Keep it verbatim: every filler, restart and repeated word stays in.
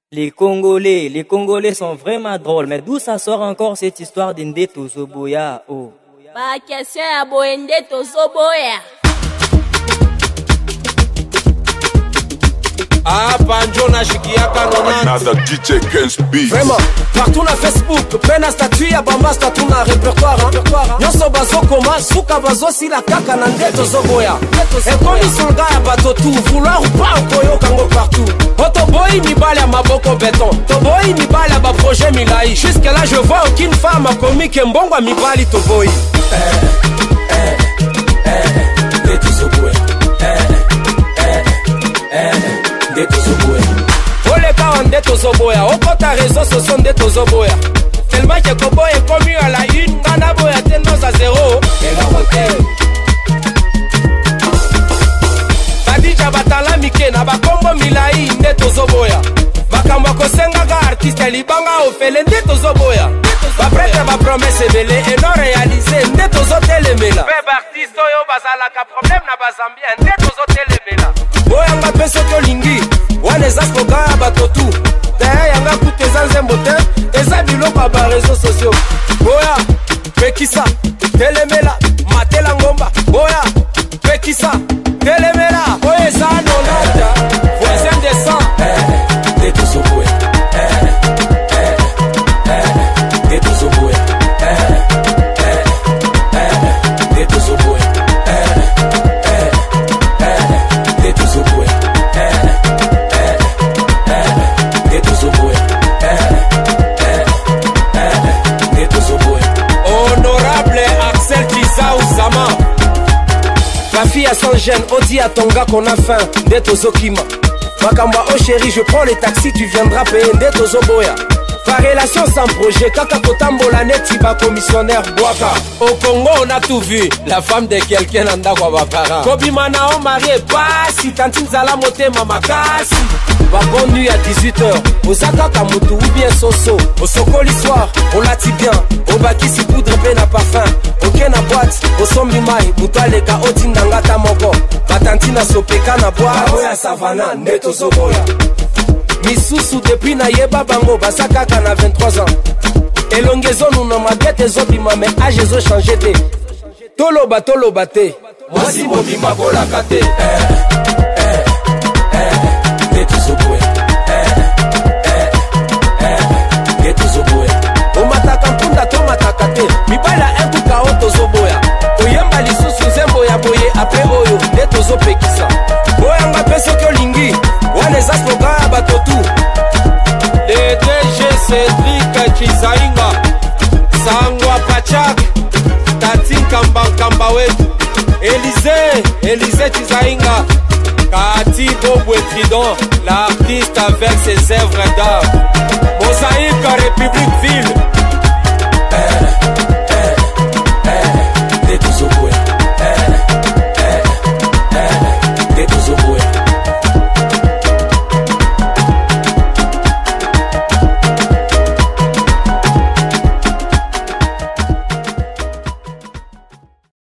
Les Congolais, les Congolais sont vraiment drôles, mais d'où ça sort encore cette histoire d'Ndeto Zoboya? Oh. Pas question à Ndeto Zoboya. Ah, Banjo na shikiaka nonante. Another D J Ken's Beats. Vraiment, partout na Facebook, pena statut ya bamba statut na répertoire, hein. Nyonso bazo koma, suka bazo sila kaka na Ndeto Zoboya. Ekomi solga ya bato tout, vouloir ou pas okoyo kango partout. Otoboyi mibale ya maboko béton, toboyi mibale ya ba projet milai. Jusque là je vois aucune femme a commis que mbongwa mibali toboyi. Eh, eh, eh, Ndeto Zoboya. Eh, eh, eh, Ndeto Zoboya. Oleka wa Ndeto Zoboya, okota réseaux sociaux Ndeto Zoboya. Tellement que Koboy est commis à la une, Ngana Boya tenos à zéro. Et la hotel. Badija batala mike na bakombo milai Ndeto Zoboya. Bakamba kosenga ga artiste libanga ofele Ndeto Zoboya. Baprete ba promesse ebele et non réalisé Ndeto Zotelemela. Bebe artiste oyo bazala ka problème na bazambia Ndeto Zotelemela. Boya nga peso to lingi, wane za sloga ya batotu. Daya yanga kuteza nzembo te, eza biloko ba réseaux sociaux. Boya, pekisa, telemela, matela ngomba. Boya, pekisa, telemela. Boya eza nonata, voisin de sang. Eh, Ndeto Zoboya. Eh, eh, eh, Ndeto Zoboya. Eh, eh, eh, Ndeto Zoboya. Eh, eh, eh, Ndeto Zoboya. Eh, eh, eh, Ndeto Zoboya. Eh, eh, eh, Ndeto Zoboya. Honorable Axel Tizao Zama. La fille à son gêne, on dit à ton gars qu'on a faim. Ndeto Zokima. Makamba, oh chérie, je prends les taxis, tu viendras payer Ndeto Zoboya. Ta relation sans projet, kaka kotambola neti ba commissionnaire Boaka. Au Congo, on a tout vu. La femme de quelqu'un nanda kwa ba parents. Kobimana on marié, basi, tantine zala mote mamakasi. Ba bonne nuit à dix-huit heures. Osaka Kamutu ou bien Soso. Au Sokoli soir, on l'a ti bien. Au baki si poudre pena parfum. Ok na boîte, au sombi mai. Mutaleka otindanga ta moko. Batantina sopeka na boîte. Aboya savana, Ndeto Zoboya. Misusu depuis na yeba bango basakaka na vingt-trois ans. Elongezo nuna magete zobima me age zo changer te. Toloba toloba te. Mwasi mobima bolaka te. Eh eh eh Ndeto Zoboya. Eh eh eh Ndeto Zoboya. Omataka mpunda to mataka te. Mibala ekuka oto Zoboya. Oyemba lisusu zembo ya boye apre oyo Ndeto Zopekisa. Boyanga peso kyo lingi. Wane za sloga ya batotu. Le D G Cedric Chizainga Sangwa Pachak Tatin Kamba Kamba wetu Élysée Élysée Chizainga Kati Bobo et Tridon, l'artiste avec ses œuvres d'art. Mosaïque République Ville